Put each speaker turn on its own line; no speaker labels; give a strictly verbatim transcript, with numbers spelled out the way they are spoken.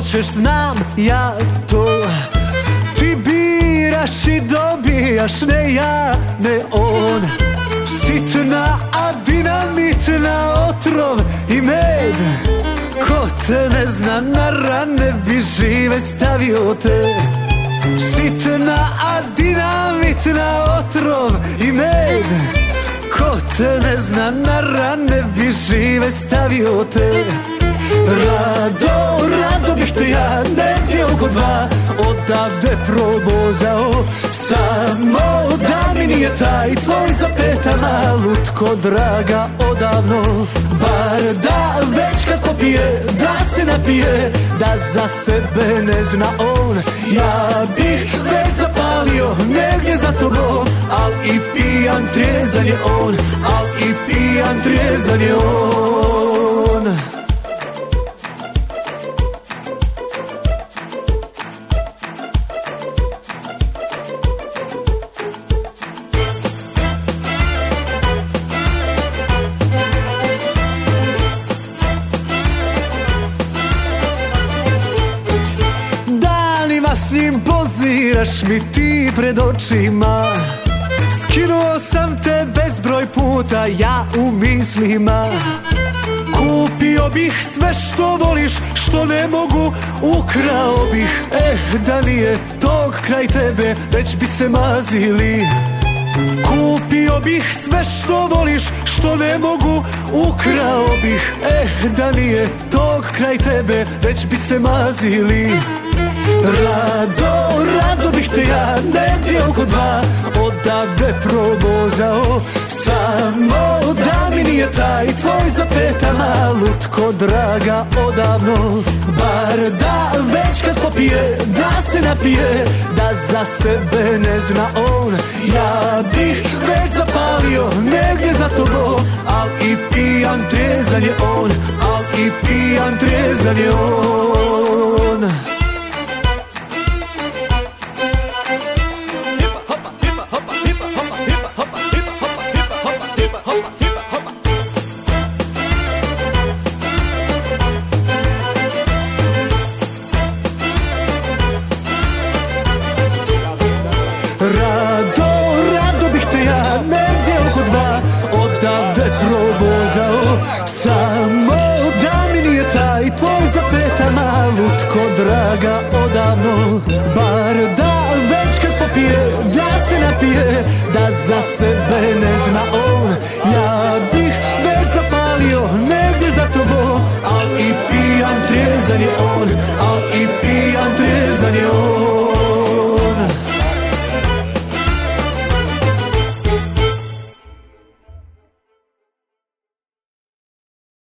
hoćeš znam ja to. Ti biraš i dobijaš, ne ja, ne on. Sitna, a dinamitna, otrov i med. Ko te ne zna, na rane bi žive stavio te. Sitna, a dinamitna, otrov i med. Ko te ne zna, na rane bi žive stavio te. Rado, rado bih te ja negdje oko dva odavde probozao. Samo da mi nije taj tvoj za petama lutko draga odavno. Bar da već kad popije, da se napije, da za sebe ne zna on. Ja bih već zapalio negdje za tobom, al i pijan trijezan je on, al i pijan trijezan je on. S njim poziraš mi ti pred očima. Skinuo sam te bezbroj puta ja u mislima. Kupio bih sve što voliš, što ne mogu, ukrao bih. Eh, da nije tog kraj tebe, već bi se mazili. Kupio bih sve što voliš, što ne mogu, ukrao bih. Eh, da nije tog kraj tebe, već bi se mazili. Rado, rado bih te ja negdje oko dva odavde probozao. Samo da mi nije taj tvoj za petama lutko draga odavno. Bar da već kad popije, da se napije, da za sebe ne zna on. Ja bih već zapalio negdje za tobom, al i pijan trijezan je on, al i pijan trijezan je on. Rado, rado bih te ja negdje oko dva odavde probozao. Samo da mi nije taj tvoj za petama lutko draga odavno. Bar da već kad popije, da se napije, da za sebe ne zna on. Ja